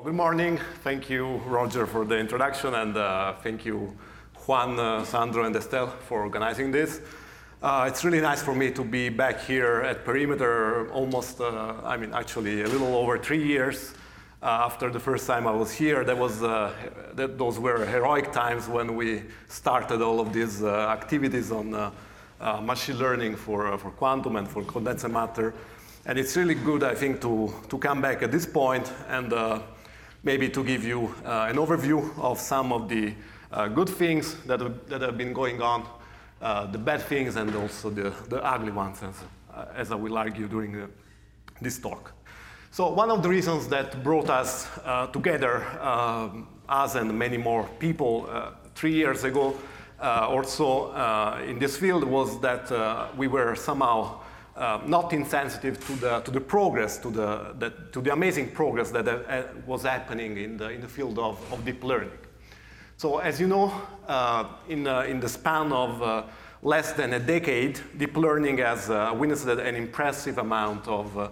Good morning. Thank you, Roger, for the introduction, and thank you, Juan, Sandro, and Estelle for organizing this. It's really nice for me to be back here at Perimeter almost, actually a little over 3 years after the first time I was here. Those were heroic times when we started all of these activities on machine learning for quantum and for condensed matter. And it's really good, I think, to come back at this point and maybe to give you an overview of some of the good things that have been going on, the bad things, and also the ugly ones, as I will argue during this talk. So one of the reasons that brought us together, us and many more people 3 years ago or so in this field, was that we were somehow not insensitive to the progress, to the amazing progress that was happening in the field of deep learning. So, as you know, in the span of less than a decade, deep learning has witnessed an impressive amount of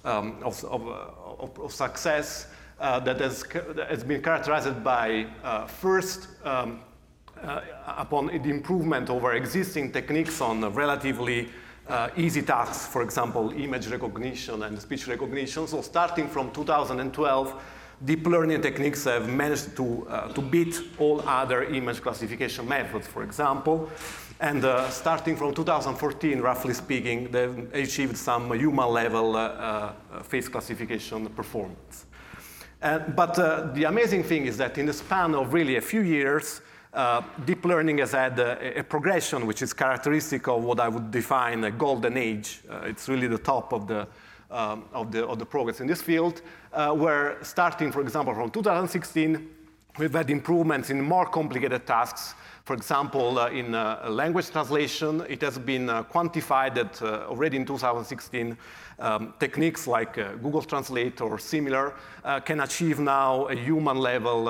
success that has been characterized by first, upon the improvement over existing techniques on relatively easy tasks, for example, image recognition and speech recognition. So starting from 2012, deep learning techniques have managed to beat all other image classification methods, for example. And starting from 2014, roughly speaking, they've achieved some human-level face classification performance. But the amazing thing is that in the span of really a few years, deep learning has had a progression which is characteristic of what I would define a golden age. It's really the top of the progress in this field, where starting, for example, from 2016, we've had improvements in more complicated tasks. For example, in language translation, it has been quantified that already in 2016, techniques like Google Translate or similar can achieve now a human level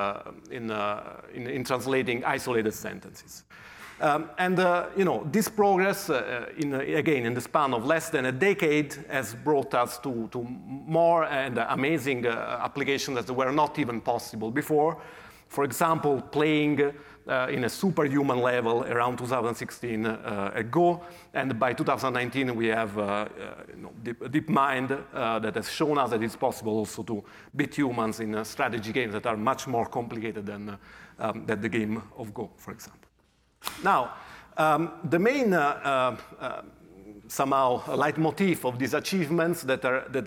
in translating isolated sentences. This progress, again, in the span of less than a decade, has brought us to more and amazing applications that were not even possible before. For example, playing in a superhuman level around 2016 ago, and by 2019 we have DeepMind that has shown us that it's possible also to beat humans in strategy games that are much more complicated than the game of Go, for example. Now, the main somehow leitmotif of these achievements that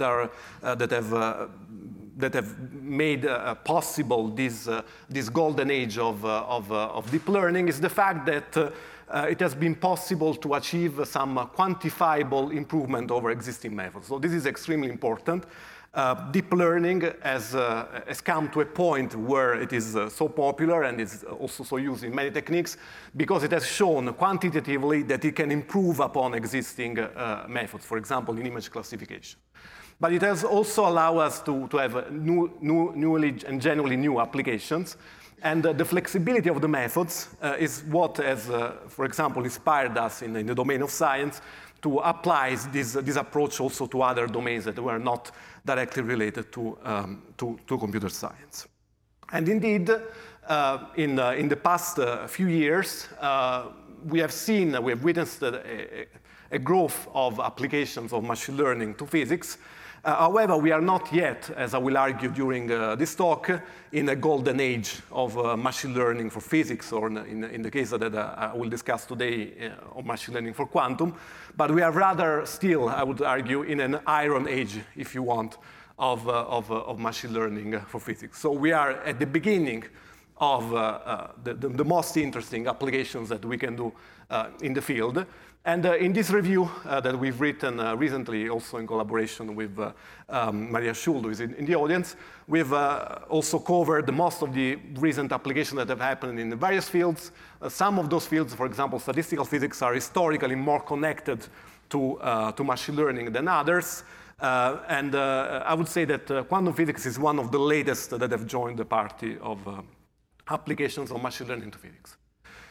have made possible this golden age of deep learning is the fact that it has been possible to achieve some quantifiable improvement over existing methods. So this is extremely important. Deep learning has come to a point where it is so popular and is also so used in many techniques because it has shown quantitatively that it can improve upon existing methods, for example, in image classification. But it has also allowed us to have newly and genuinely new applications. And the flexibility of the methods is what has, for example, inspired us in the domain of science to apply this approach also to other domains that were not directly related to computer science. And indeed, in the past few years, we have witnessed a growth of applications of machine learning to physics. However, we are not yet, as I will argue during this talk, in a golden age of machine learning for physics, or in the case that I will discuss today, of machine learning for quantum. But we are rather still, I would argue, in an iron age, if you want, of machine learning for physics. So we are at the beginning of the most interesting applications that we can do in the field. And in this review that we've written recently, also in collaboration with Maria Schuld, who is in the audience, we've also covered most of the recent applications that have happened in the various fields. Some of those fields, for example, statistical physics, are historically more connected to machine learning than others. And I would say that quantum physics is one of the latest that have joined the party of applications of machine learning to physics.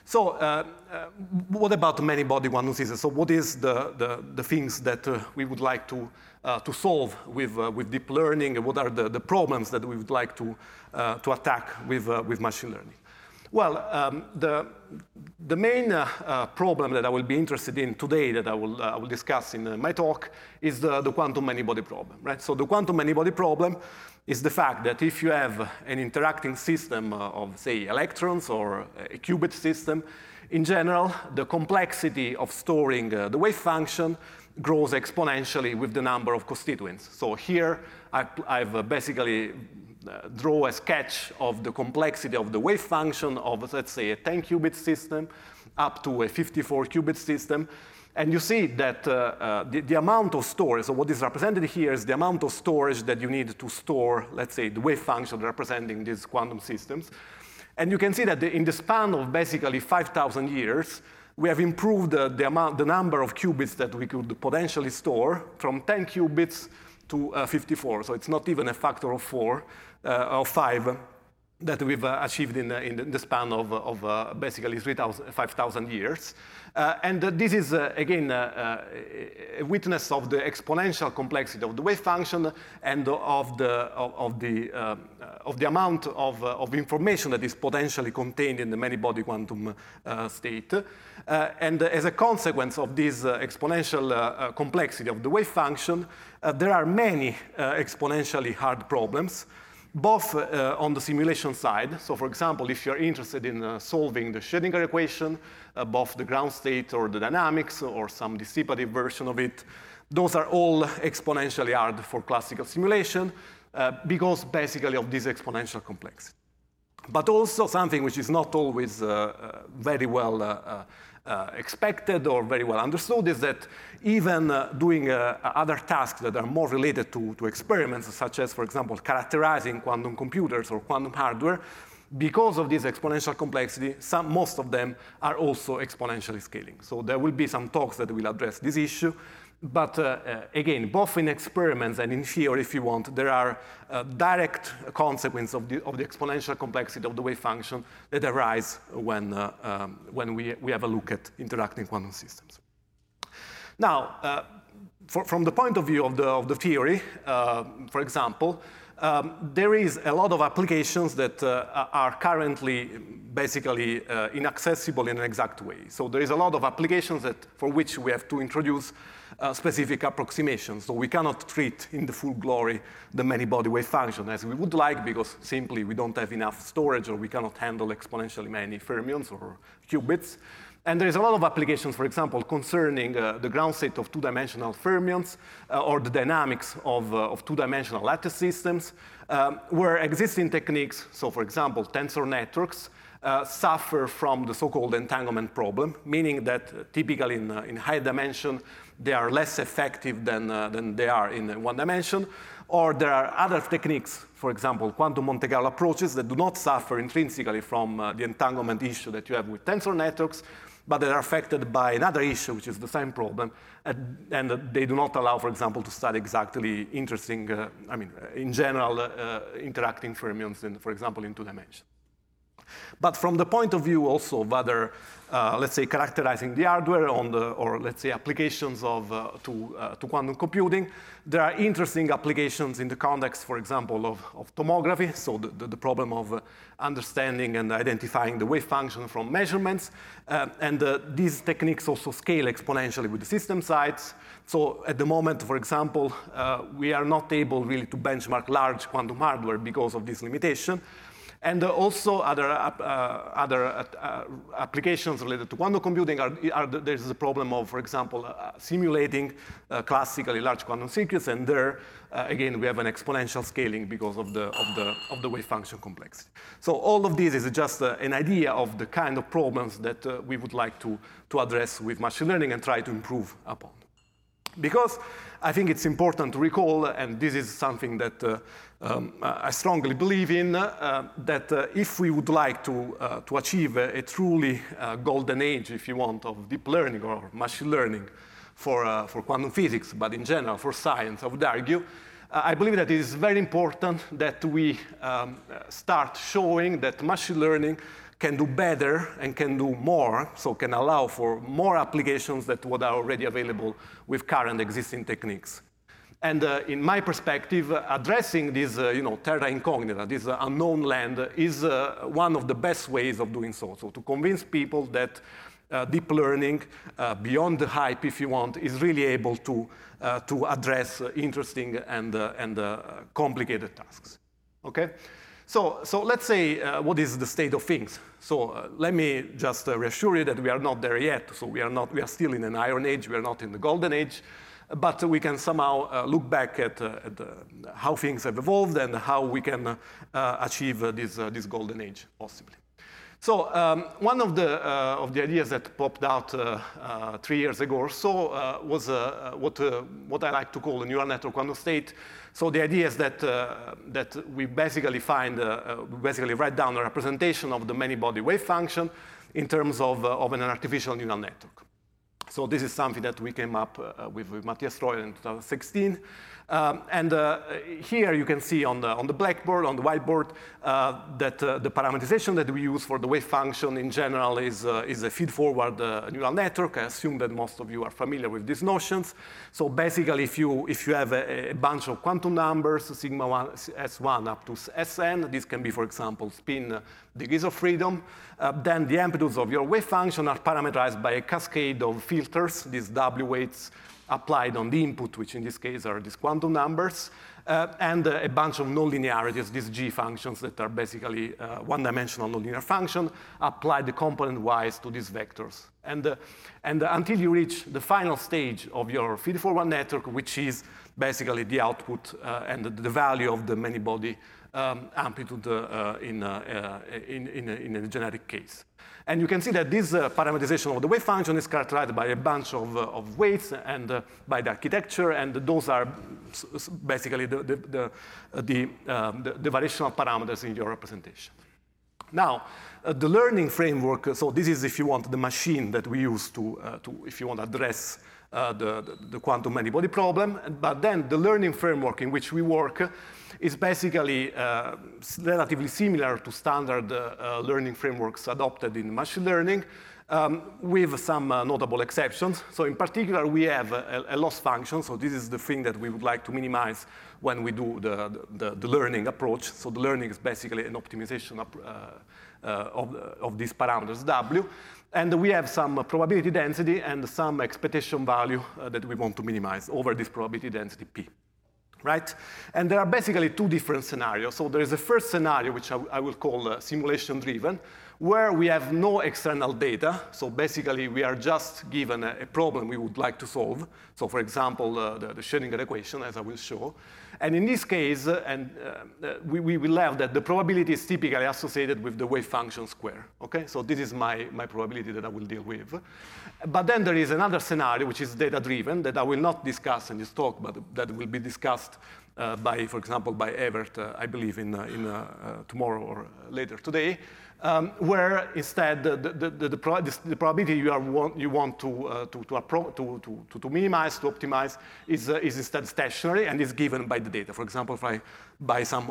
So what about the many-body quantum systems? So what is the things that we would like to solve with deep learning? And what are the problems that we would like to attack with machine learning? Well, the main problem that I will be interested in today, that I will discuss in my talk, is the quantum many-body problem, right? So the quantum many-body problem is the fact that if you have an interacting system of, say, electrons or a qubit system, in general, the complexity of storing the wave function grows exponentially with the number of constituents. So here, I've basically draw a sketch of the complexity of the wave function of, let's say, a 10-qubit system up to a 54-qubit system. And you see that the amount of storage, so what is represented here is the amount of storage that you need to store, let's say, the wave function representing these quantum systems. And you can see that in the span of basically 5,000 years, we have improved the number of qubits that we could potentially store from 10 qubits to 54. So it's not even a factor of 4 or 5 that we've achieved in the span of basically 5,000 years. And this is, again, a witness of the exponential complexity of the wave function and of the amount of information that is potentially contained in the many-body quantum state. And as a consequence of this exponential complexity of the wave function, there are many exponentially hard problems, both on the simulation side. So for example, if you're interested in solving the Schrödinger equation, both the ground state or the dynamics or some dissipative version of it, those are all exponentially hard for classical simulation because basically of this exponential complexity. But also something which is not always very well expected or very well understood is that even doing other tasks that are more related to experiments, such as, for example, characterizing quantum computers or quantum hardware, because of this exponential complexity, most of them are also exponentially scaling. So there will be some talks that will address this issue. But again, both in experiments and in theory, if you want, there are direct consequences of the exponential complexity of the wave function that arise when we have a look at interacting quantum systems. Now, from the point of view of the theory, for example, there is a lot of applications that are currently basically inaccessible in an exact way. So there is a lot of applications for which we have to introduce specific approximations. So we cannot treat in the full glory the many-body wave function as we would like, because simply we don't have enough storage or we cannot handle exponentially many fermions or qubits. And there is a lot of applications, for example, concerning the ground state of two-dimensional fermions or the dynamics of two-dimensional lattice systems, where existing techniques, so for example, tensor networks, suffer from the so-called entanglement problem, meaning that typically in high dimension, they are less effective than they are in one dimension. Or there are other techniques, for example, quantum Monte Carlo approaches that do not suffer intrinsically from the entanglement issue that you have with tensor networks, but that are affected by another issue, which is the same problem, and they do not allow, for example, to study exactly interesting, in general, interacting fermions, for example, in two dimensions. But from the point of view also of other, let's say, characterizing the hardware or let's say applications to quantum computing, there are interesting applications in the context, for example, of tomography, so the problem of understanding and identifying the wave function from measurements. And these techniques also scale exponentially with the system size. So at the moment, for example, we are not able really to benchmark large quantum hardware because of this limitation. And also other applications related to quantum computing there's the problem of, for example, simulating classically large quantum circuits, and there, again, we have an exponential scaling because of the wave function complexity. So all of this is just an idea of the kind of problems that we would like to address with machine learning and try to improve upon. Because I think it's important to recall, and this is something that I strongly believe in, that if we would like to achieve a truly golden age, if you want, of deep learning or machine learning for quantum physics, but in general for science, I would argue, I believe that it is very important that we start showing that machine learning can do better and can do more, so can allow for more applications than what are already available with current existing techniques. And in my perspective, addressing this terra incognita, this unknown land, is one of the best ways of doing so. So to convince people that deep learning, beyond the hype, if you want, is really able to address interesting and complicated tasks. Okay? So let's say what is the state of things. So let me just reassure you that we are not there yet. So we are still in an iron age. We are not in the golden age. But we can somehow look back at how things have evolved and how we can achieve this golden age, possibly. So one of the ideas that popped out 3 years ago or so was what I like to call a neural network quantum state. So the idea is that we basically basically write down a representation of the many-body wave function in terms of an artificial neural network. So this is something that we came up with Matthias Streuer in 2016. Here you can see on the blackboard, on the whiteboard, that the parameterization that we use for the wave function in general is a feed-forward neural network. I assume that most of you are familiar with these notions. So basically, if you have a bunch of quantum numbers, sigma 1, S1 up to Sn, this can be, for example, spin degrees of freedom, then the amplitudes of your wave function are parameterized by a cascade of filters, these W weights applied on the input, which in this case are these quantum numbers, and a bunch of nonlinearities, these G functions that are basically one-dimensional nonlinear function applied component-wise to these vectors. And until you reach the final stage of your feed-forward network, which is basically the output and the value of the many-body amplitude in a genetic case. And you can see that this parameterization of the wave function is characterized by a bunch of weights and by the architecture, and those are basically the variational parameters in your representation. Now, the learning framework, so this is, if you want, the machine that we use to if you want, address the quantum many-body problem. But then the learning framework in which we work is basically relatively similar to standard learning frameworks adopted in machine learning, with some notable exceptions. So in particular, we have a loss function. So this is the thing that we would like to minimize when we do the learning approach. So the learning is basically an optimization of these parameters W. And we have some probability density and some expectation value that we want to minimize over this probability density P. Right? And there are basically two different scenarios. So there is a first scenario, which I will call simulation-driven, where we have no external data. So basically, we are just given a problem we would like to solve. So for example, the Schrödinger equation, as I will show. And in this case, we will have that the probability is typically associated with the wave function square. Okay? So this is my probability that I will deal with. But then there is another scenario, which is data-driven, that I will not discuss in this talk, but that will be discussed by, for example, by Evert, I believe, in tomorrow or later today, where instead the probability you want to minimize, to optimize, is instead stationary and is given by the data. For example, by some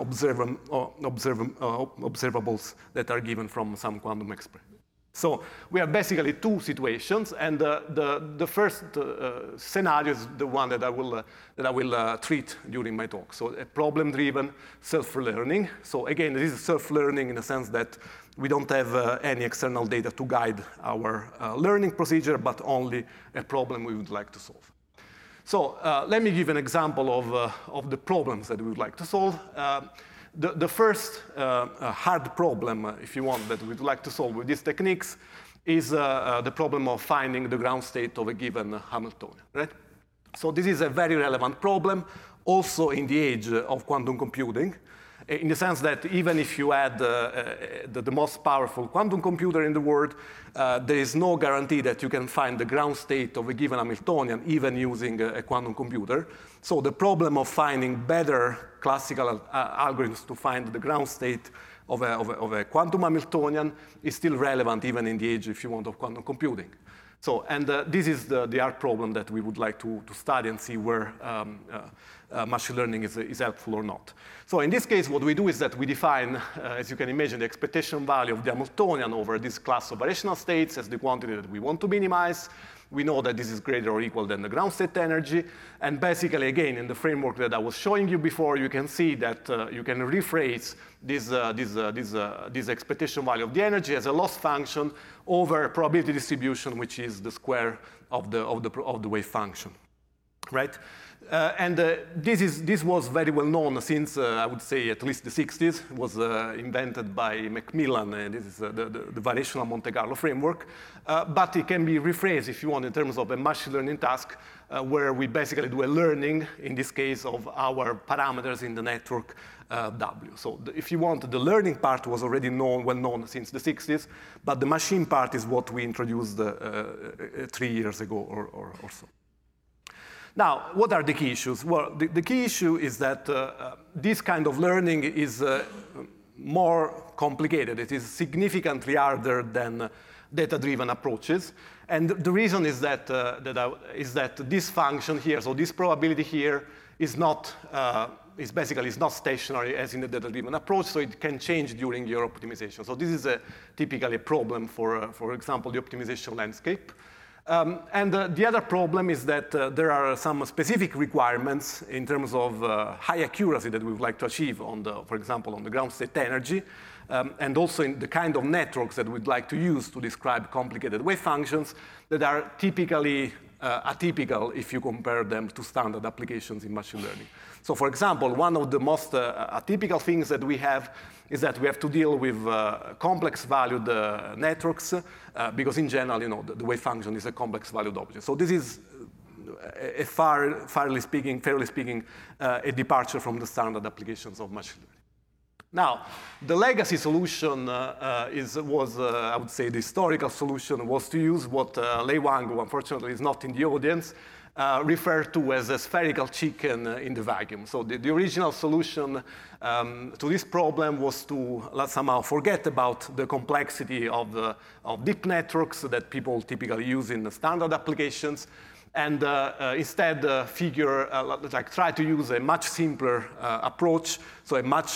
observables that are given from some quantum expression. So we have basically two situations, and the first scenario is the one that I will treat during my talk. So a problem-driven self-learning. So again, this is self-learning in the sense that we don't have any external data to guide our learning procedure, but only a problem we would like to solve. So let me give an example of the problems that we would like to solve. The first hard problem, if you want, that we'd like to solve with these techniques is the problem of finding the ground state of a given Hamiltonian, right? So this is a very relevant problem, also in the age of quantum computing, in the sense that even if you had the most powerful quantum computer in the world, there is no guarantee that you can find the ground state of a given Hamiltonian, even using a quantum computer. So the problem of finding better classical algorithms to find the ground state of a quantum Hamiltonian is still relevant even in the age, if you want, of quantum computing. So, and this is the hard problem that we would like to study and see where machine learning is helpful or not. So in this case, what we do is that we define, as you can imagine, the expectation value of the Hamiltonian over this class of variational states as the quantity that we want to minimize. We know that this is greater or equal than the ground state energy. And basically, again, in the framework that I was showing you before, you can see that you can rephrase this expectation value of the energy as a loss function over a probability distribution, which is the square of the wave function, right? This was very well known since, I would say, at least the 60s. It was invented by Macmillan. This is the variational Monte Carlo framework. But it can be rephrased, if you want, in terms of a machine learning task, where we basically do a learning, in this case, of our parameters in the network W. So if you want, the learning part was already well known since the 60s, but the machine part is what we introduced 3 years ago or so. Now, what are the key issues? Well, the key issue is that this kind of learning is more complicated. It is significantly harder than data-driven approaches. And the reason is that, this function here, so this probability here, is basically not stationary as in the data-driven approach, so it can change during your optimization. So this is typically a problem for example, the optimization landscape. The other problem is that there are some specific requirements in terms of high accuracy that we would like to achieve for example, on the ground state energy, and also in the kind of networks that we'd like to use to describe complicated wave functions that are typically atypical if you compare them to standard applications in machine learning. So for example, one of the most atypical things that we have is that we have to deal with complex valued networks because in general, the wave function is a complex valued object. So this is fairly speaking, a departure from the standard applications of machine learning. Now, the legacy solution was, I would say, the historical solution was to use what Lei Wang, who unfortunately is not in the audience, referred to as a spherical chicken in the vacuum. So the original solution to this problem was to somehow forget about the complexity of deep networks that people typically use in the standard applications, and instead try to use a much simpler approach, so a much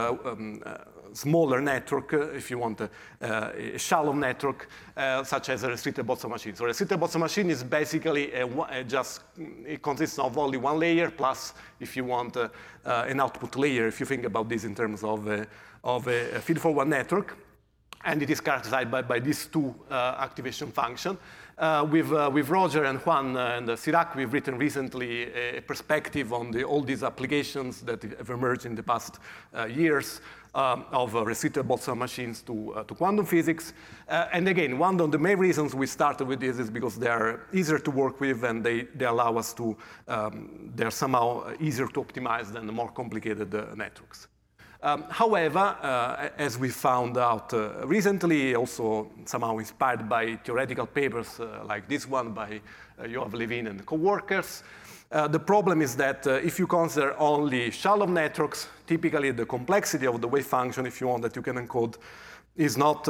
smaller network, if you want a shallow network, such as a restricted Boltzmann machine. So a restricted Boltzmann machine is basically it consists of only one layer, plus, if you want, an output layer, if you think about this in terms of a feed-forward network. And it is characterized by these two activation functions. With Roger and Juan and Sirac, we've written recently a perspective on all these applications that have emerged in the past years of restricted Boltzmann machines to quantum physics. And again, one of the main reasons we started with this is because they are easier to work with and they allow us to, they're somehow easier to optimize than the more complicated networks. However, as we found out recently, also somehow inspired by theoretical papers like this one by Yoav Levin and co-workers, the problem is that if you consider only shallow networks, typically the complexity of the wave function, if you want, that you can encode, is not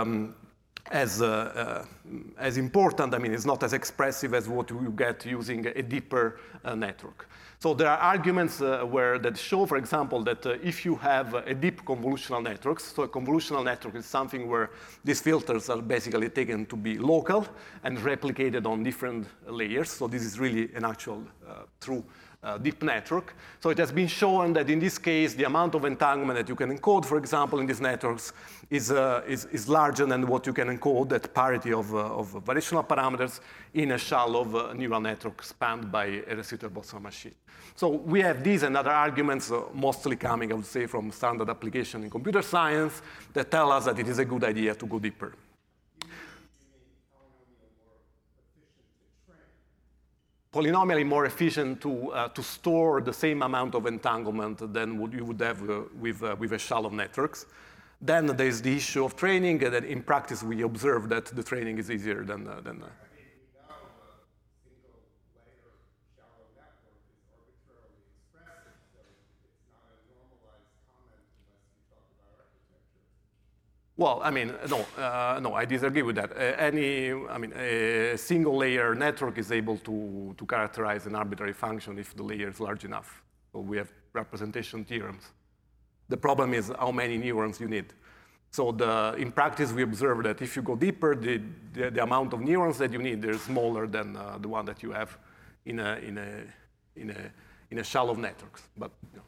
as important. I mean, it's not as expressive as what you get using a deeper network. So there are arguments that show, for example, that if you have a deep convolutional networks, so a convolutional network is something where these filters are basically taken to be local and replicated on different layers. So this is really an actual true deep network. So it has been shown that in this case, the amount of entanglement that you can encode, for example, in these networks is larger than what you can encode at parity of variational parameters in a shallow neural network spanned by a restricted Boltzmann machine. So we have these and other arguments, mostly coming, I would say, from standard application in computer science that tell us that it is a good idea to go deeper. Polynomially more efficient to store the same amount of entanglement than what you would have with a shallow networks. Then there's the issue of training, and then in practice we observe that the training is easier than Well, I mean, no, I disagree with that. A single layer network is able to characterize an arbitrary function if the layer is large enough. So we have representation theorems. The problem is how many neurons you need. So in practice, we observe that if you go deeper, the amount of neurons that you need is smaller than the one that you have in a shallow networks. But you know.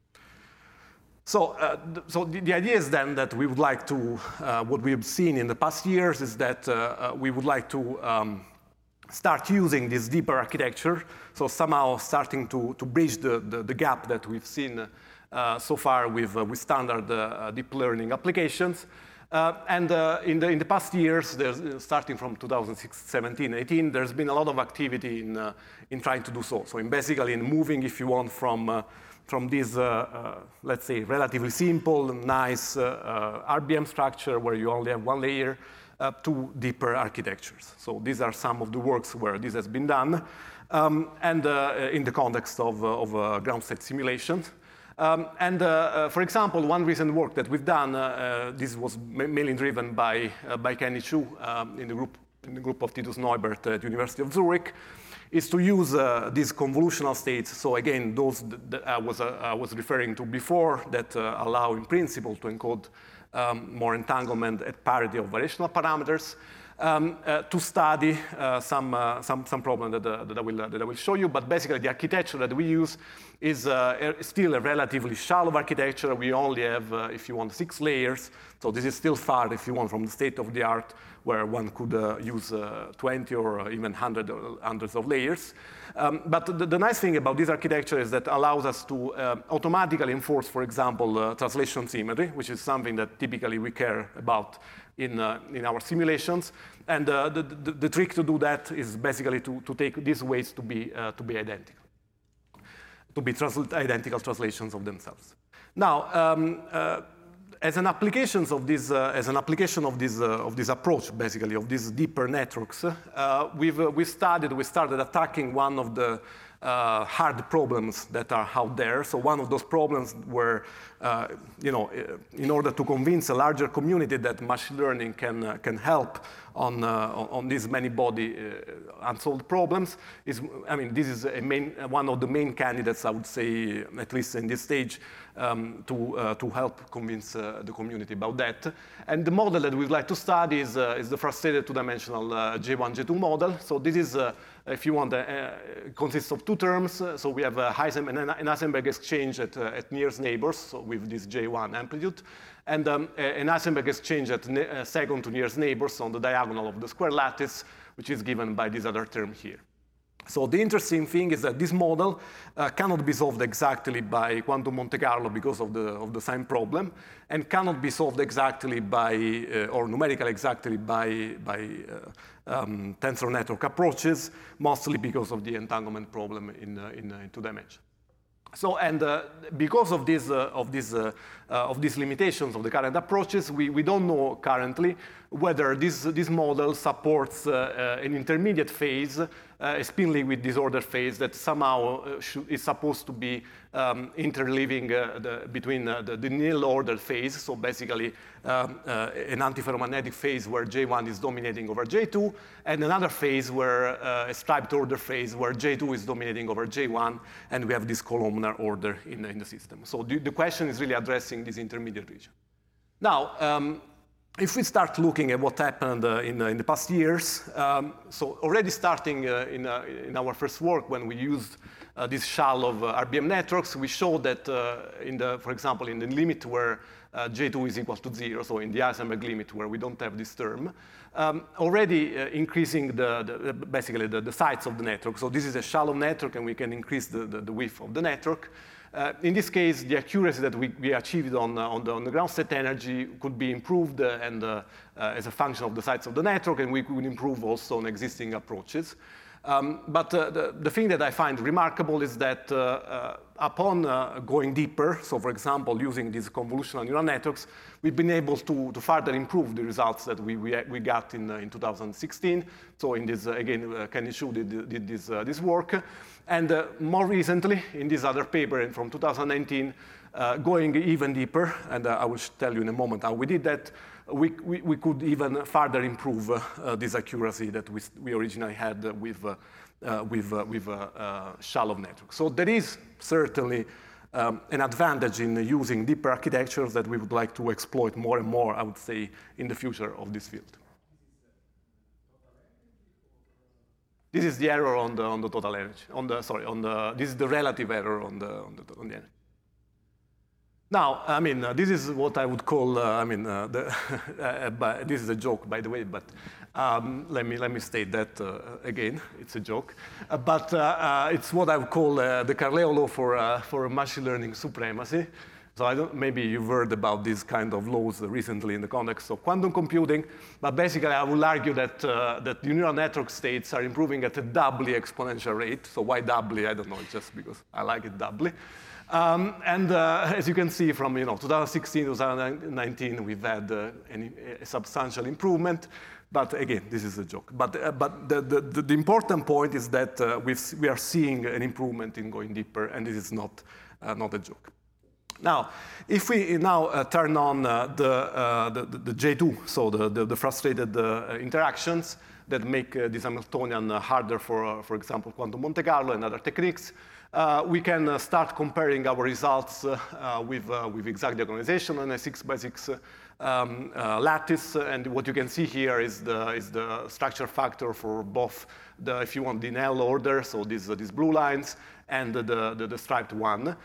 So the idea is then that we would like to, what we have seen in the past years is that we would like to start using this deeper architecture, so somehow starting to bridge the gap that we've seen so far with standard deep learning applications. In the past years, starting from 2017, 18, there's been a lot of activity in trying to do so. So basically in moving, if you want, from this, let's say, relatively simple, nice RBM structure where you only have one layer to deeper architectures. So these are some of the works where this has been done, and in the context of ground state simulations. For example, one recent work that we've done, this was mainly driven by Kenny Chu in the group of Titus Neubert at University of Zurich, is to use these convolutional states. So again, those that I was referring to before that allow in principle to encode more entanglement at parity of variational parameters to study some problem that I will show you. But basically, the architecture that we use is still a relatively shallow architecture. We only have, if you want, 6 layers. So this is still far, if you want, from the state of the art, where one could use 20 or even hundreds of layers. But the nice thing about this architecture is that allows us to automatically enforce, for example, translation symmetry, which is something that typically we care about in our simulations. And the trick to do that is basically to take these weights to be identical, to be identical translations of themselves. Now, as an application of this approach, basically of these deeper networks, we started attacking one of the hard problems that are out there. So one of those problems were, in order to convince a larger community that machine learning can help on these many body unsolved problems, this is one of the main candidates, I would say, at least in this stage, to help convince the community about that. And the model that we'd like to study is the frustrated two-dimensional J1, J2 model. So this is, if you want, consists of 2 terms. So we have an Heisenberg exchange at nearest neighbors, so with this J1 amplitude, and an Heisenberg exchange at second to nearest neighbors on the diagonal of the square lattice, which is given by this other term here. So the interesting thing is that this model cannot be solved exactly by quantum Monte Carlo because of the sign problem, and cannot be solved exactly by, or numerically exactly by tensor network approaches, mostly because of the entanglement problem in 2 dimensions. So, and because of these limitations of the current approaches, we don't know currently whether this model supports an intermediate phase, a spin-liquid disorder phase that somehow is supposed to be interleaving between the nil-ordered phase, so basically an antiferromagnetic phase where J1 is dominating over J2, and another phase where a striped order phase where J2 is dominating over J1, and we have this columnar order in the system. So the question is really addressing this intermediate region. Now, if we start looking at what happened in the past years, so already starting in our first work when we used this shell of RBM networks, we showed that, for example, in the limit where J2 is equal to 0, so in the Heisenberg limit where we don't have this term, already increasing basically the size of the network. So this is a shallow network, and we can increase the width of the network. In this case, the accuracy that we achieved on the ground state energy could be improved as a function of the size of the network, and we could improve also on existing approaches. But the thing that I find remarkable is that upon going deeper, so for example, using these convolutional neural networks, we've been able to further improve the results that we got in 2016. So in this, again, Kenny Chu did this work. And more recently, in this other paper from 2019, going even deeper, and I will tell you in a moment how we did that, we could even further improve this accuracy that we originally had with shallow networks. So there is certainly an advantage in using deeper architectures that we would like to exploit more and more, I would say, in the future of this field. This is the error on the total energy. This is the relative error on the energy. Now, I mean, this is what I would call, this is a joke, by the way, but let me state that again. It's a joke, but it's what I would call the Carleo law for machine learning supremacy. So maybe you've heard about these kind of laws recently in the context of quantum computing, but basically I will argue that the neural network states are improving at a doubly exponential rate. So why doubly? I don't know, it's just because I like it doubly. As you can see from 2016, 2019, we've had a substantial improvement. But again, this is a joke. But the important point is that we are seeing an improvement in going deeper, and this is not a joke. Now, if we now turn on the J2, so the frustrated interactions that make this Hamiltonian harder for example, quantum Monte Carlo and other techniques, we can start comparing our results with exact diagonalization on a 6x6 lattice. And what you can see here is the structure factor for both if you want, the Nel order, so these blue lines, and the striped one.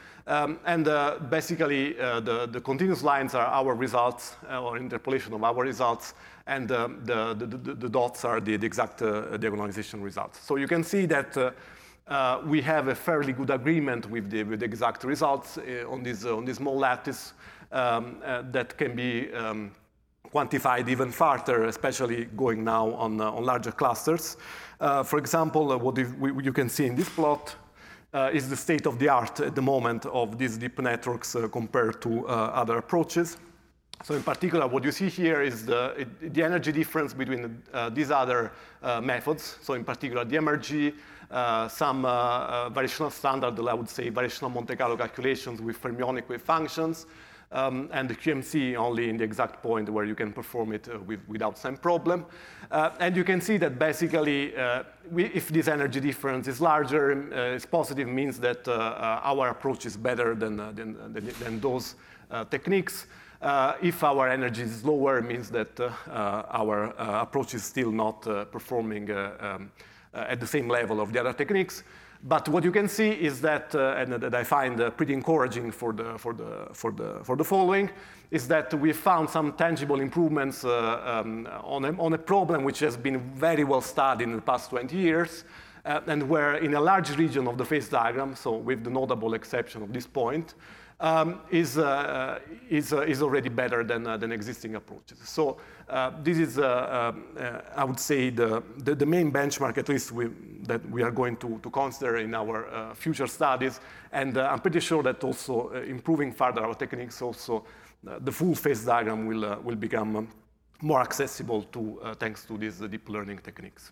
Basically, the continuous lines are our results, or interpolation of our results, and the dots are the exact diagonalization results. So you can see that we have a fairly good agreement with the exact results on this small lattice that can be quantified even further, especially going now on larger clusters. For example, what you can see in this plot is the state of the art at the moment of these deep networks compared to other approaches. So in particular, what you see here is the energy difference between these other methods. So in particular, the MRG, some variational standard, I would say variational Monte Carlo calculations with fermionic wave functions, and the QMC only in the exact point where you can perform it without some problem. And you can see that basically, if this energy difference is larger, it's positive, means that our approach is better than those techniques. If our energy is lower, it means that our approach is still not performing at the same level of the other techniques. But what you can see is that, and that I find pretty encouraging for the following, is that we found some tangible improvements on a problem which has been very well studied in the past 20 years, and where in a large region of the phase diagram, so with the notable exception of this point, is already better than existing approaches. So this is, I would say, the main benchmark, at least that we are going to consider in our future studies. And I'm pretty sure that also improving further our techniques, also the full phase diagram will become more accessible thanks to these deep learning techniques.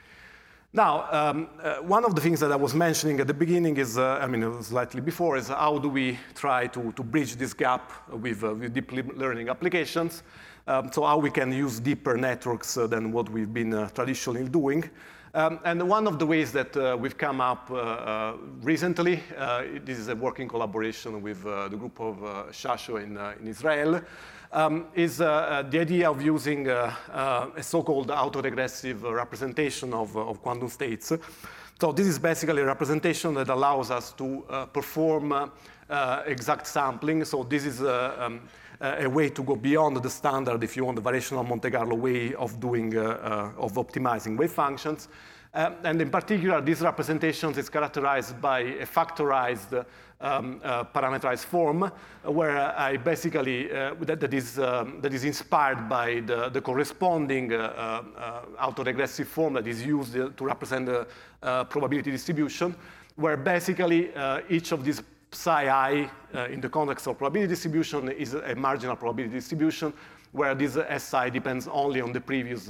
Now, one of the things that I was mentioning at the beginning is, slightly before, is how do we try to bridge this gap with deep learning applications? So how we can use deeper networks than what we've been traditionally doing. And one of the ways that we've come up recently, this is a working collaboration with the group of Shasho in Israel, is the idea of using a so-called autoregressive representation of quantum states. So this is basically a representation that allows us to perform exact sampling. So this is a way to go beyond the standard, if you want, the variational Monte Carlo way of doing, of optimizing wave functions. And in particular, this representation is characterized by a factorized parameterized form, where I basically, that is inspired by the corresponding autoregressive form that is used to represent the probability distribution, where basically each of these psi I in the context of probability distribution is a marginal probability distribution, where this Si depends only on the previous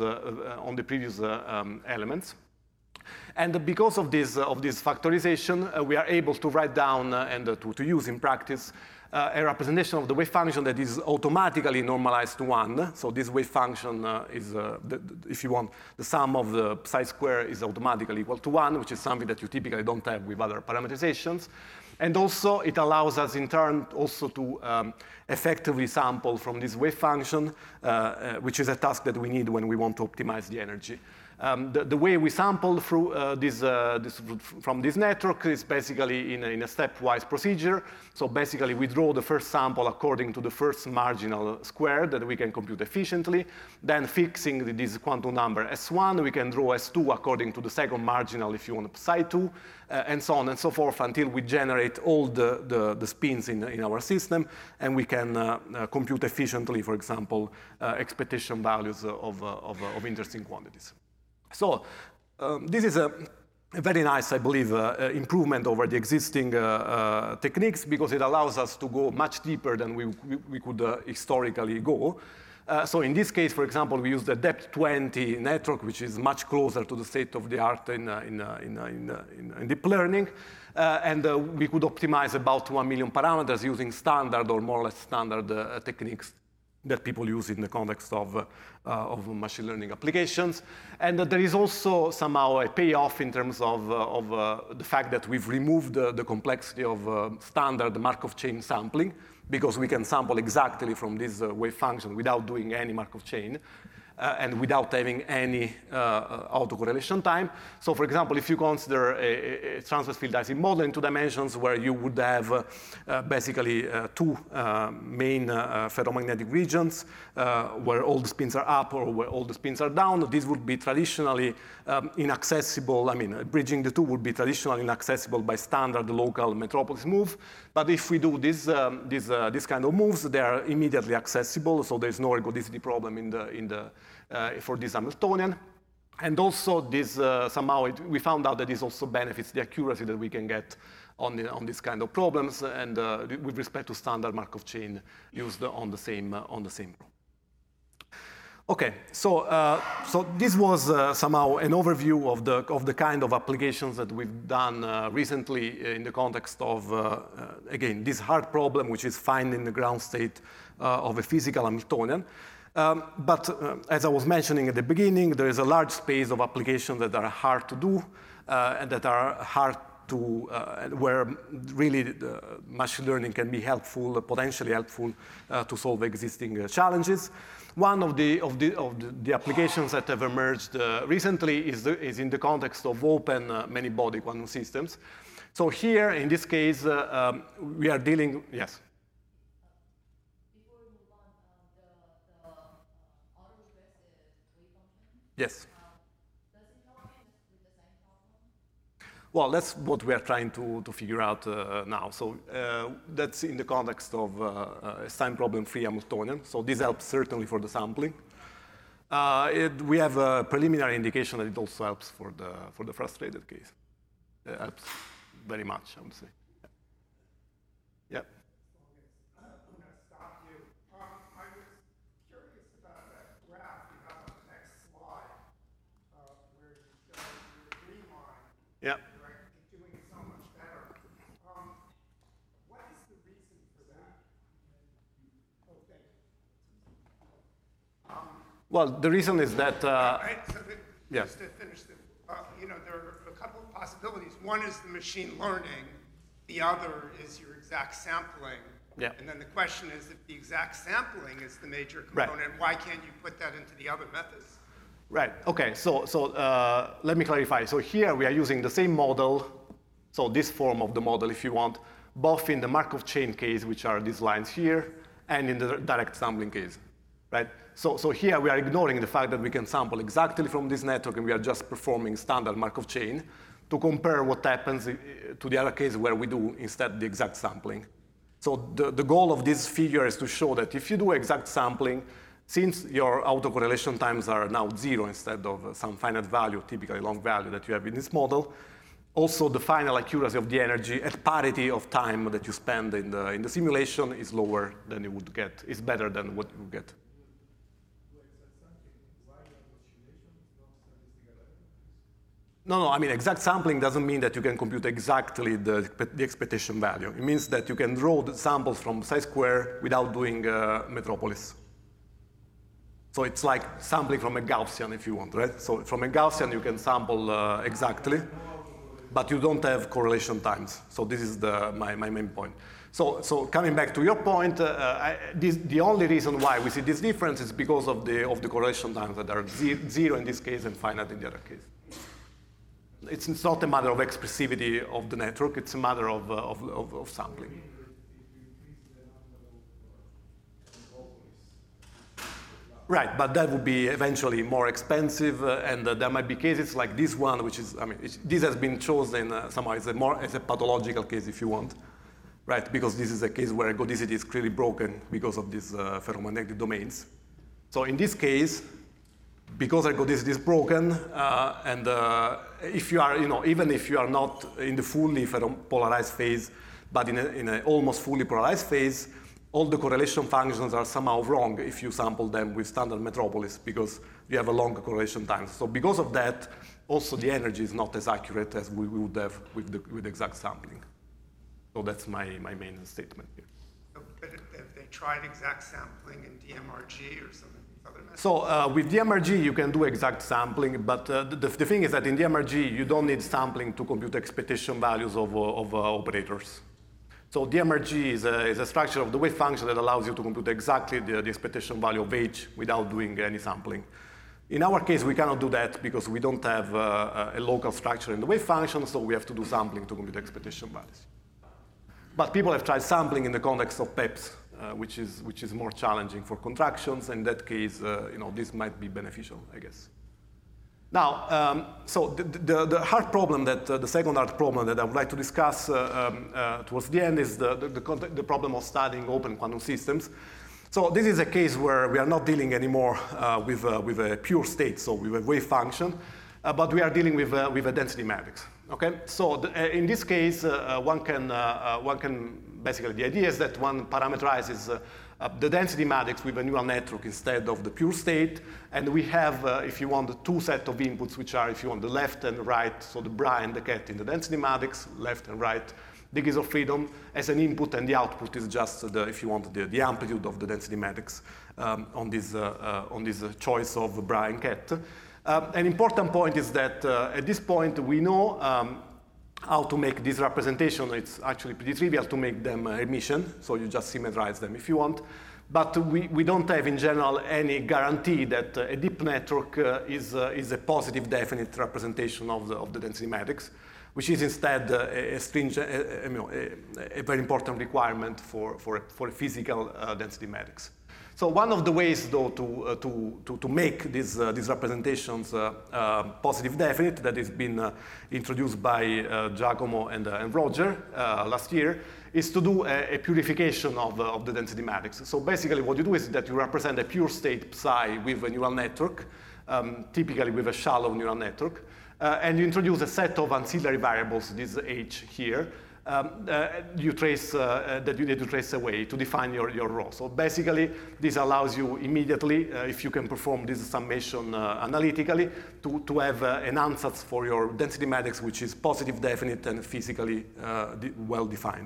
elements. And because of this factorization, we are able to write down and to use in practice a representation of the wave function that is automatically normalized to 1. So this wave function is, if you want, the sum of the psi square is automatically equal to 1, which is something that you typically don't have with other parameterizations. And also, it allows us, in turn, also to effectively sample from this wave function, which is a task that we need when we want to optimize the energy. The way we sample through from this network is basically in a stepwise procedure. So basically, we draw the first sample according to the first marginal square that we can compute efficiently. Then fixing this quantum number S1, we can draw S2 according to the second marginal if you want psi2, and so on and so forth until we generate all the spins in our system, and we can compute efficiently, for example, expectation values of interesting quantities. So this is a very nice, I believe, improvement over the existing techniques because it allows us to go much deeper than we could historically go. So in this case, for example, we use the depth 20 network, which is much closer to the state of the art in deep learning. And we could optimize about 1 million parameters using standard or more or less standard techniques that people use in the context of machine learning applications. And there is also somehow a payoff in terms of the fact that we've removed the complexity of standard Markov chain sampling, because we can sample exactly from this wave function without doing any Markov chain. And without having any autocorrelation time. So for example, if you consider a transverse field Ising model in 2 dimensions where you would have basically 2 main ferromagnetic regions where all the spins are up or where all the spins are down, this would be traditionally inaccessible. I mean, bridging the 2 would be traditionally inaccessible by standard local metropolis move. But if we do this kind of moves, they are immediately accessible, so there's no ergodicity problem for this Hamiltonian. And also, this somehow we found out that this also benefits the accuracy that we can get on these kind of problems, and with respect to standard Markov chain used on the same problem. Okay, so this was somehow an overview of the kind of applications that we've done recently in the context of, again, this hard problem, which is finding the ground state of a physical Hamiltonian. But as I was mentioning at the beginning, there is a large space of applications that are hard to do and that are hard to, where really machine learning can be helpful, potentially helpful to solve existing challenges. One of the applications that have emerged recently is in the context of open many-body quantum systems. So here, in this case, we are dealing, yes? Before we move on, the autoregressive wave function. Yes. Does it help you with the same problem? Well, that's what we are trying to figure out now. So that's in the context of a time problem-free Hamiltonian. So this helps certainly for the sampling. We have a preliminary indication that it also helps for the frustrated case. It helps very much, I would say. Yeah. I'm going to stop you. I was curious about that graph you have on the next slide, where you show your green line. Yeah. Doing so much better. What is the reason for that? Oh, thank you. Well, the reason is that. Yeah. Just to finish, there are a couple of possibilities. One is the machine learning. The other is your exact sampling. Yeah. And then the question is, if the exact sampling is the major component, why can't you put that into the other methods? Right. Okay. So let me clarify. So here we are using the same model. So this form of the model, if you want, both in the Markov chain case, which are these lines here, and in the direct sampling case, right? So here we are ignoring the fact that we can sample exactly from this network, and we are just performing standard Markov chain to compare what happens to the other case where we do instead the exact sampling. So the goal of this figure is to show that if you do exact sampling, since your autocorrelation times are now 0 instead of some finite value, typically long value that you have in this model, also the final accuracy of the energy at parity of time that you spend in the simulation is lower than you would get, is better than what you would get. No, I mean, exact sampling doesn't mean that you can compute exactly the expectation value. It means that you can draw the samples from chi-square without doing Metropolis. So it's like sampling from a Gaussian, if you want, right? So from a Gaussian, you can sample exactly, but you don't have correlation times. So this is my main point. So coming back to your point, the only reason why we see this difference is because of the correlation times that are zero in this case and finite in the other case. It's not a matter of expressivity of the network, it's a matter of sampling. Right, but that would be eventually more expensive, and there might be cases like this one, which is, I mean, this has been chosen somehow as a pathological case, if you want, right? Because this is a case where ergodicity is clearly broken because of these ferromagnetic domains. So in this case, because ergodicity is broken, and if you are, even if you are not in the fully ferropolarized phase, but in an almost fully polarized phase, all the correlation functions are somehow wrong if you sample them with standard Metropolis because you have a long correlation time. So because of that, also the energy is not as accurate as we would have with exact sampling. So that's my main statement here. But have they tried exact sampling in DMRG or some of these other methods? So with DMRG, you can do exact sampling, but the thing is that in DMRG, you don't need sampling to compute expectation values of operators. So DMRG is a structure of the wave function that allows you to compute exactly the expectation value of H without doing any sampling. In our case, we cannot do that because we don't have a local structure in the wave function, so we have to do sampling to compute expectation values. But people have tried sampling in the context of PEPs, which is more challenging for contractions. In that case, this might be beneficial, I guess. Now, so the hard problem the second hard problem that I would like to discuss towards the end is the problem of studying open quantum systems. So this is a case where we are not dealing anymore with a pure state, so with a wave function, but we are dealing with a density matrix. Okay, so in this case, one can basically, the idea is that one parameterizes the density matrix with a neural network instead of the pure state, and we have, if you want, the two set of inputs, which are, if you want, the left and right, so the bra and the cat in the density matrix, left and right degrees of freedom as an input, and the output is just if you want, the amplitude of the density matrix on this choice of bra and cat. An important point is that at this point we know how to make this representation. It's actually pretty trivial to make them Hermitian, so you just symmetrize them if you want. But we don't have in general any guarantee that a deep network is a positive definite representation of the density matrix, which is instead a very important requirement for a physical density matrix. So one of the ways, though, to make these representations positive definite that has been introduced by Giacomo and Roger last year is to do a purification of the density matrix. So basically what you do is that you represent a pure state psi with a neural network, typically with a shallow neural network, and you introduce a set of ancillary variables, this H here, that you need to trace away to define your rho. So basically, this allows you immediately, if you can perform this summation analytically, to have an ansatz for your density matrix, which is positive definite and physically well defined.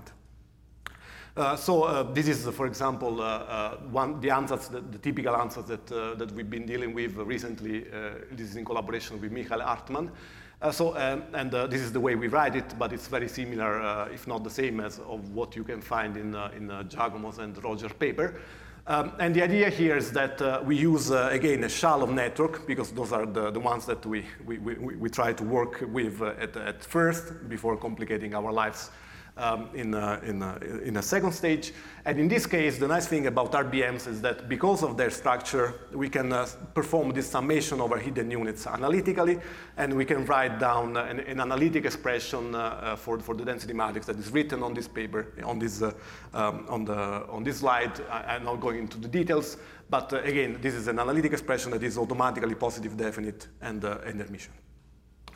So this is, for example, the ansatz, the typical ansatz that we've been dealing with recently. This is in collaboration with Michael Hartmann. This is the way we write it, but it's very similar, if not the same, as of what you can find in Giacomo's and Roger's paper. And the idea here is that we use, again, a shallow network, because those are the ones that we try to work with at first, before complicating our lives in a second stage. And in this case, the nice thing about RBMs is that because of their structure, we can perform this summation over hidden units analytically, and we can write down an analytic expression for the density matrix that is written on this paper, on this slide. I'm not going into the details, but again, this is an analytic expression that is automatically positive definite and Hermitian.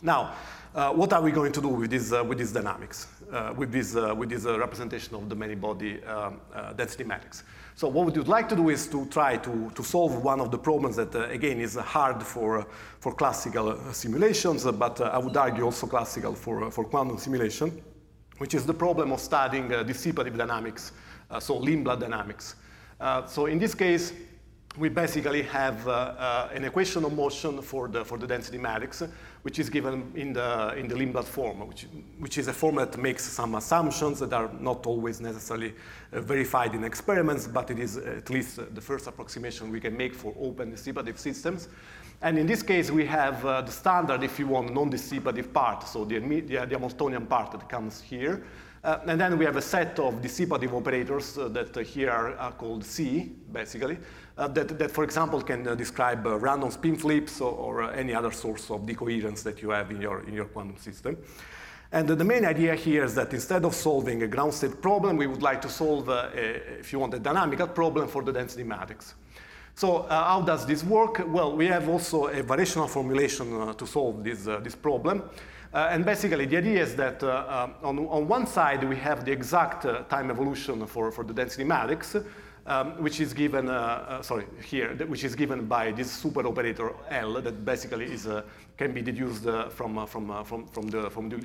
Now, what are we going to do with this dynamics, with this representation of the many-body density matrix? So what we would like to do is to try to solve one of the problems that, again, is hard for classical simulations, but I would argue also classical for quantum simulation, which is the problem of studying dissipative dynamics, so Lindblad dynamics. So in this case, we basically have an equation of motion for the density matrix, which is given in the Lindblad form, which is a form that makes some assumptions that are not always necessarily verified in experiments, but it is at least the first approximation we can make for open dissipative systems. And in this case, we have the standard, if you want, non-dissipative part, so the Hamiltonian part that comes here. And then we have a set of dissipative operators that here are called C, basically, that, for example, can describe random spin flips or any other source of decoherence that you have in your quantum system. And the main idea here is that instead of solving a ground state problem, we would like to solve, if you want, a dynamical problem for the density matrix. So how does this work? Well, we have also a variational formulation to solve this problem. And basically, the idea is that on one side, we have the exact time evolution for the density matrix, which is given, which is given by this super operator L that basically can be deduced from the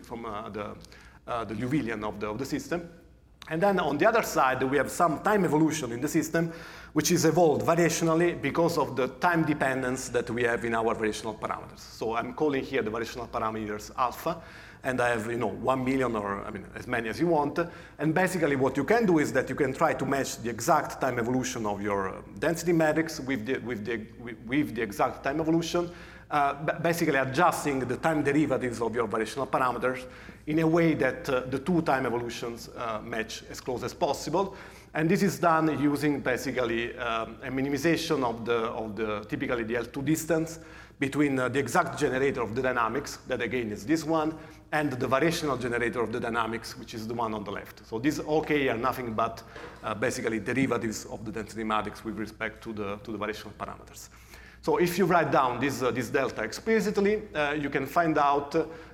Liouvillean of the system. And then on the other side, we have some time evolution in the system, which is evolved variationally because of the time dependence that we have in our variational parameters. So I'm calling here the variational parameters alpha, and I have 1 million or as many as you want. And basically what you can do is that you can try to match the exact time evolution of your density matrix with the exact time evolution, basically adjusting the time derivatives of your variational parameters in a way that the two time evolutions match as close as possible. And this is done using basically a minimization of the typically the L2 distance between the exact generator of the dynamics, that again is this one, and the variational generator of the dynamics, which is the one on the left. So these OK are nothing but basically derivatives of the density matrix with respect to the variational parameters. So if you write down this delta explicitly, you can find out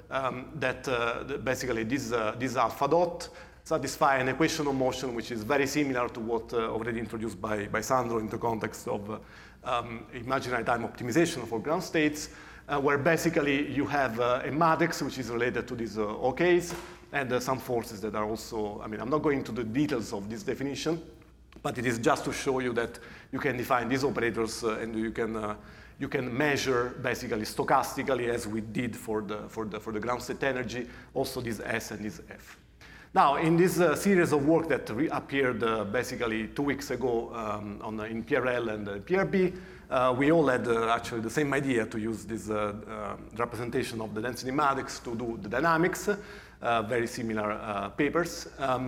that basically this alpha dot satisfy an equation of motion which is very similar to what already introduced by Sandro in the context of imaginary time optimization for ground states, where basically you have a matrix which is related to these OKs and some forces that are also, I'm not going into the details of this definition, but it is just to show you that you can define these operators and you can measure basically stochastically, as we did for the ground state energy, also this S and this F. Now, in this series of work that appeared basically 2 weeks ago in PRL and PRB, we all had actually the same idea to use this representation of the density matrix to do the dynamics, very similar papers.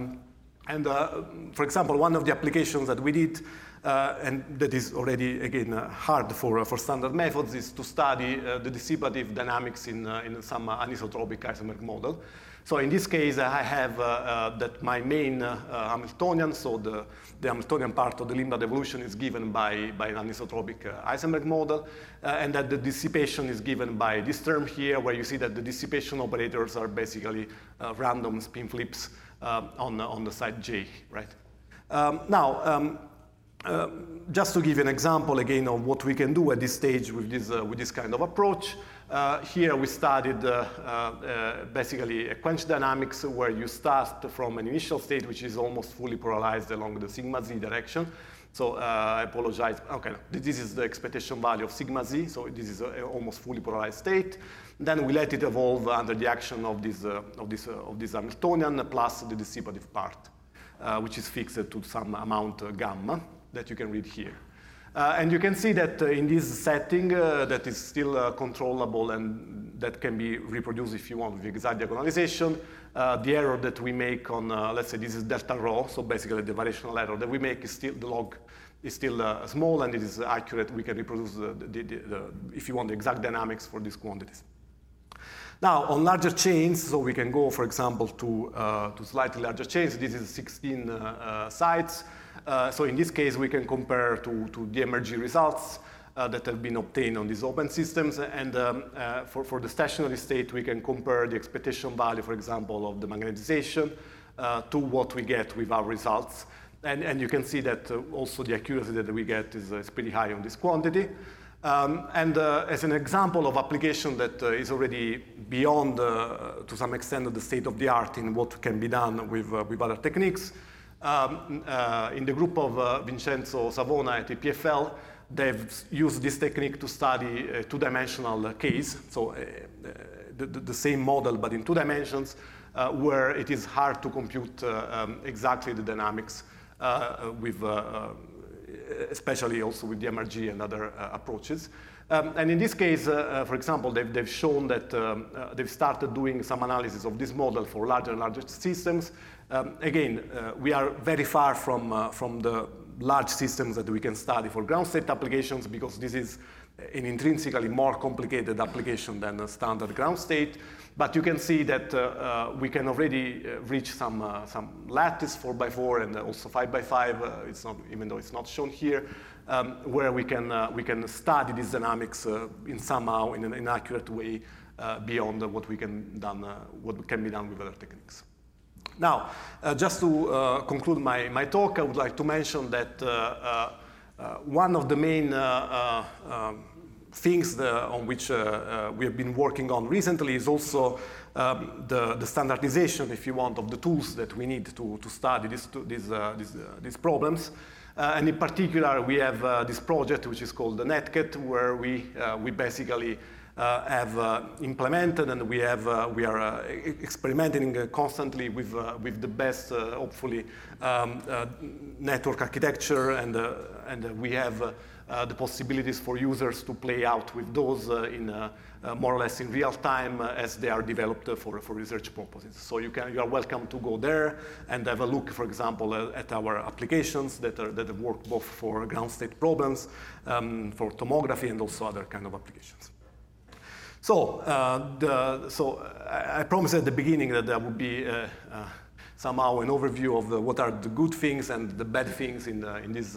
For example, one of the applications that we did, and that is already, again, hard for standard methods, is to study the dissipative dynamics in some anisotropic Heisenberg model. So in this case, I have that my main Hamiltonian, so the Hamiltonian part of the Lindblad evolution is given by an anisotropic Heisenberg model, and that the dissipation is given by this term here, where you see that the dissipation operators are basically random spin flips on the side J, right? Just to give you an example again of what we can do at this stage with this kind of approach, here we studied basically a quench dynamics where you start from an initial state which is almost fully polarized along the sigma z direction. So I apologize. Okay, this is the expectation value of sigma z. So this is an almost fully polarized state. Then we let it evolve under the action of this Hamiltonian plus the dissipative part, which is fixed to some amount gamma that you can read here. And you can see that in this setting that is still controllable and that can be reproduced if you want with exact diagonalization, the error that we make on, let's say this is delta rho, so basically the variational error that we make is still, the log is still small and it is accurate. We can reproduce, if you want, the exact dynamics for these quantities. Now, on larger chains, so we can go, for example, to slightly larger chains. This is 16 sites. So in this case, we can compare to the MRG results. that have been obtained on these open systems. And for the stationary state, we can compare the expectation value, for example, of the magnetization to what we get with our results. And you can see that also the accuracy that we get is pretty high on this quantity. As an example of application that is already beyond, to some extent, the state of the art in what can be done with other techniques, in the group of Vincenzo Savona at EPFL, they've used this technique to study a two-dimensional case, so the same model but in 2 dimensions, where it is hard to compute exactly the dynamics with especially also with the MRG and other approaches. And in this case, for example, they've shown that they've started doing some analysis of this model for larger and larger systems. Again, we are very far from the large systems that we can study for ground state applications, because this is an intrinsically more complicated application than a standard ground state. But you can see that we can already reach some lattice 4x4 and also 5x5. It's not, even though it's not shown here, where we can study these dynamics somehow in an accurate way beyond what can be done with other techniques. Now, just to conclude my talk, I would like to mention that one of the main things on which we have been working on recently is also the standardization, if you want, of the tools that we need to study these problems. And in particular, we have this project which is called the NetCat, where we basically have implemented, and we are experimenting constantly with the best, hopefully, network architecture, and we have the possibilities for users to play out with those in more or less in real time as they are developed for research purposes. So you are welcome to go there and have a look, for example, at our applications that work both for ground state problems, for tomography, and also other kind of applications. So, I promised at the beginning that there would be somehow an overview of what are the good things and the bad things in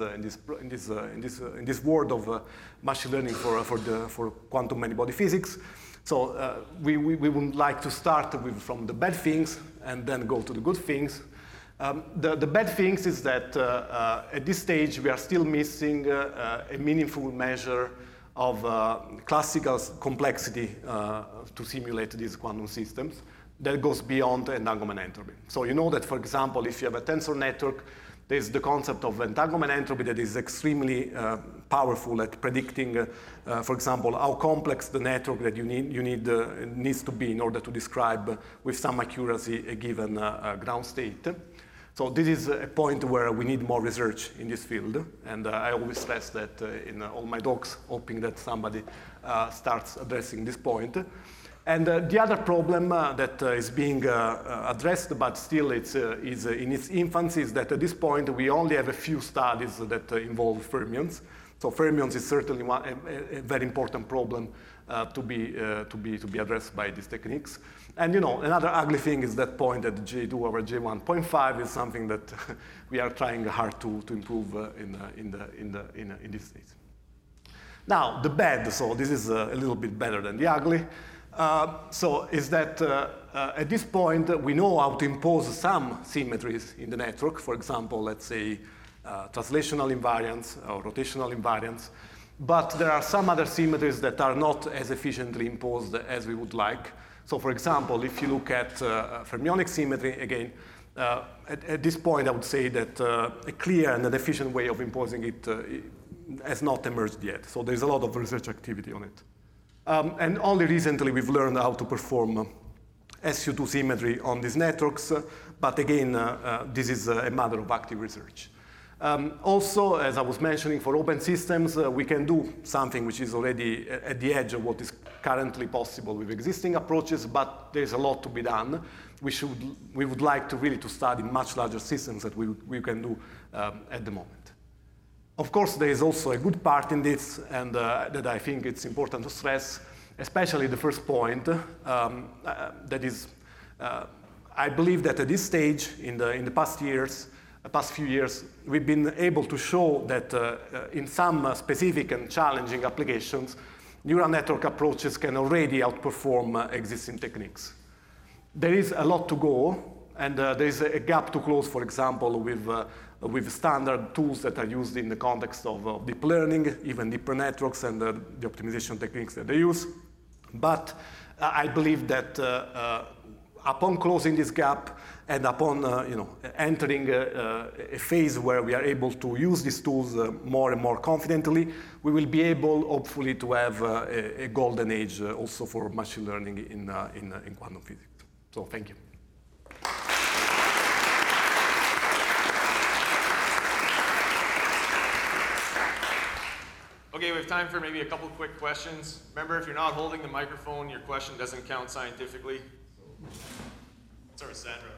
this world of machine learning for quantum many-body physics. So we would like to start from the bad things and then go to the good things. The bad things is that at this stage we are still missing a meaningful measure of classical complexity to simulate these quantum systems that goes beyond entanglement entropy. So you know that, for example, if you have a tensor network, there's the concept of entanglement entropy that is extremely powerful at predicting, for example, how complex the network that needs to be in order to describe with some accuracy a given ground state. So this is a point where we need more research in this field, and I always stress that in all my talks, hoping that somebody starts addressing this point. And the other problem that is being addressed, but still is in its infancy, is that at this point we only have a few studies that involve fermions. So fermions is certainly a very important problem to be addressed by these techniques. And another ugly thing is that point that J2 over J1.5 is something that we are trying hard to improve in these days. Now the bad, so this is a little bit better than the ugly. So is that at this point we know how to impose some symmetries in the network. For example, let's say translational invariance or rotational invariance. But there are some other symmetries that are not as efficiently imposed as we would like. So for example, if you look at fermionic symmetry, again, at this point I would say that a clear and an efficient way of imposing it has not emerged yet. So there's a lot of research activity on it. And only recently we've learned how to perform SU2 symmetry on these networks, but again, this is a matter of active research. Also, as I was mentioning, for open systems, we can do something which is already at the edge of what is currently possible with existing approaches, but there's a lot to be done. We would like to study much larger systems that we can do at the moment. Of course, there is also a good part in this, and that I think it's important to stress, especially the first point, that is, I believe that at this stage, in the past years, past few years, we've been able to show that in some specific and challenging applications, neural network approaches can already outperform existing techniques. There is a lot to go, and there is a gap to close, for example, with standard tools that are used in the context of deep learning, even deeper networks and the optimization techniques that they use. But I believe that upon closing this gap and upon entering a phase where we are able to use these tools more and more confidently, we will be able, hopefully, to have a golden age also for machine learning in quantum physics. So thank you. Okay, we have time for maybe a couple quick questions. Remember, if you're not holding the microphone, your question doesn't count scientifically. Sorry, Sandra.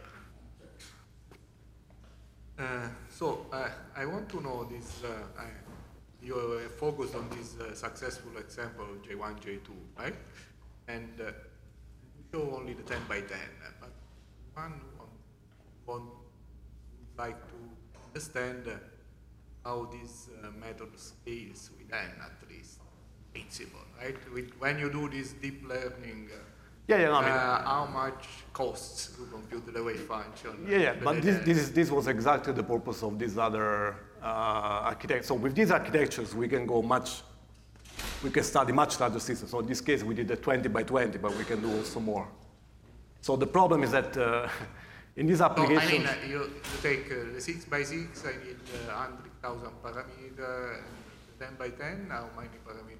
I want to know this, you focused on this successful example of J1, J2, right? And you show only the 10 by 10, but one would like to understand how this method scales with n, at least, principle, right? When you do this deep learning, how much costs to compute the wave function? But this was exactly the purpose of this other architecture. So with these architectures, we can study much larger systems. So in this case, we did a 20 by 20, but we can do also more. So the problem is that in these applications... So, you take the 6 by 6, I need 100,000 parameters, 10 by 10, how many parameters?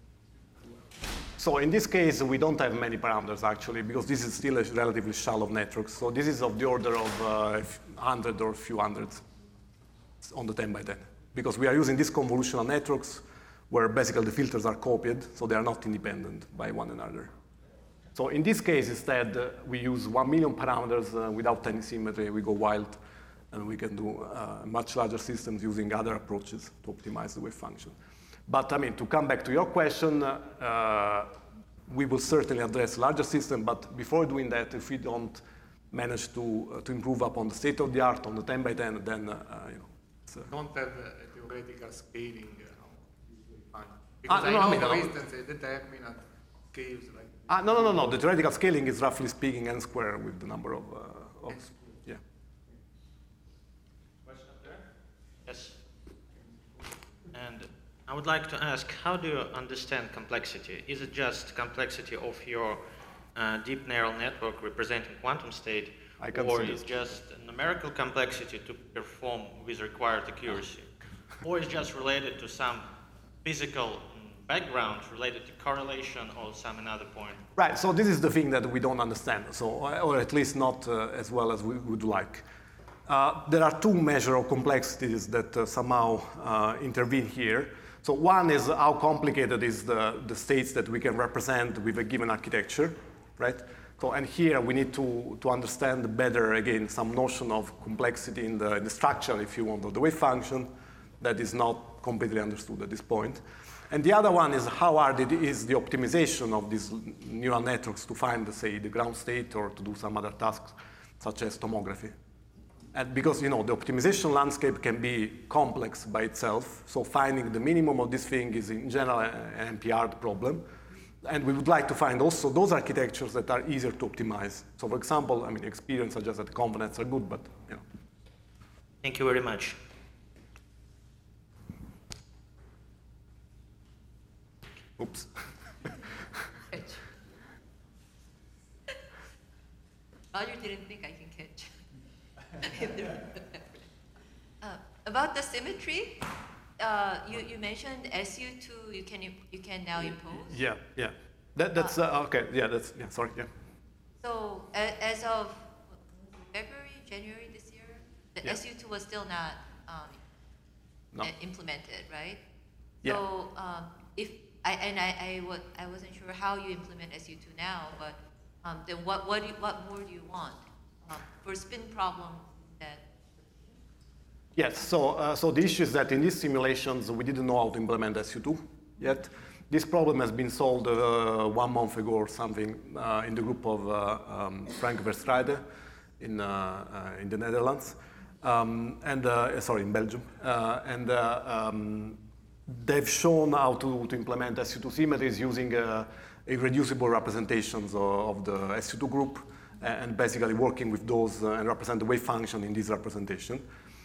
So in this case, we don't have many parameters, actually, because this is still a relatively shallow network. So this is of the order of 100 or a few hundreds on the 10 by 10. Because we are using these convolutional networks where basically the filters are copied, so they are not independent by one another. So in this case, instead, we use 1 million parameters without any symmetry. We go wild, and we can do much larger systems using other approaches to optimize the wave function. But I mean, to come back to your question, we will certainly address larger systems, but before doing that, if we don't manage to improve upon the state of the art on the 10 by 10, then don't have a theoretical scaling. Because I know, for instance, a determinant scales like. No. The theoretical scaling is roughly speaking n squared with the number of yeah. Question up there? Yes. And I would like to ask, how do you understand complexity? Is it just complexity of your deep neural network representing quantum state, or is it just numerical complexity to perform with required accuracy? Or is it just related to some physical background related to correlation or some another point? Right, so this is the thing that we don't understand, so, or at least not as well as we would like. There are two measures of complexities that somehow intervene here. So one is how complicated is the states that we can represent with a given architecture, right? So, and here we need to understand better, again, some notion of complexity in the structure, if you want, of the wave function that is not completely understood at this point. And the other one is how hard it is the optimization of these neural networks to find, say, the ground state or to do some other tasks, such as tomography. And because, the optimization landscape can be complex by itself, so finding the minimum of this thing is, in general, an NP-hard problem. And we would like to find also those architectures that are easier to optimize. So, for example, I mean, experience suggests that the components are good, but, Thank you very much. Oops. You didn't think I can catch. About the symmetry, you mentioned SU2 you can now impose. Yeah. That's okay. Sorry. So as of January this year, the SU2 was still not implemented, right? Yeah. So I wasn't sure how you implement SU2 now, but then what more do you want for spin problem that? Yes. So the issue is that in these simulations we didn't know how to implement SU2 yet. This problem has been solved 1 month ago or something in the group of Frank Verstraete in the Netherlands. sorry, in Belgium. They've shown how to implement SU2 symmetries using irreducible representations of the SU2 group and basically working with those and represent the wave function in this representation.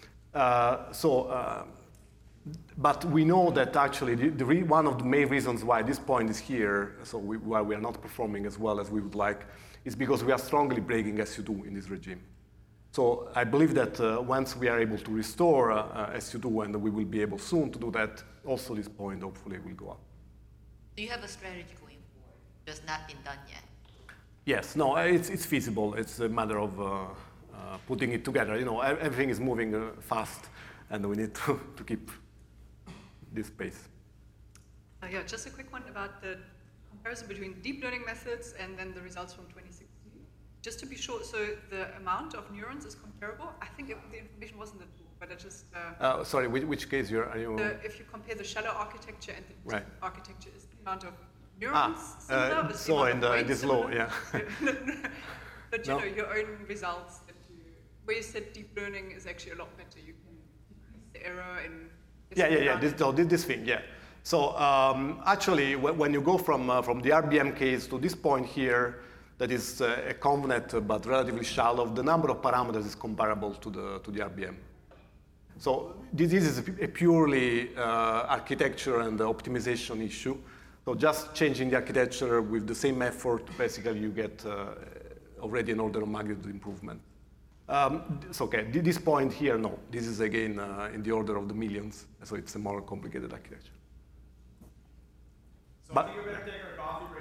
But we know that actually one of the main reasons why this point is here, why we are not performing as well as we would like, is because we are strongly breaking SU2 in this regime. So I believe that once we are able to restore SU2, and we will be able soon to do that, also this point hopefully will go up. Do you have a strategy going forward? Just not been done yet. Yes, no, it's feasible. It's a matter of putting it together. You know, everything is moving fast, and we need to keep this pace. Yeah, just a quick one about the comparison between deep learning methods and then the results from 2016. Just to be sure, so the amount of neurons is comparable? I think the information wasn't in the tool, but I just... sorry, which case are you... if you compare the shallow architecture and the right. architecture, is the amount of neurons similar? So in this law, yeah. But you know, your own results, where you said deep learning is actually a lot better. You can decrease the error in... This thing, yeah. So actually, when you go from the RBM case to this point here, that is a convenet but relatively shallow, the number of parameters is comparable to the RBM. So this is a purely architecture and optimization issue. So just changing the architecture with the same effort, basically you get already an order of magnitude improvement. So okay, this point here, no. This is again in the order of the millions, so it's a more complicated architecture. So I think we better take our coffee break.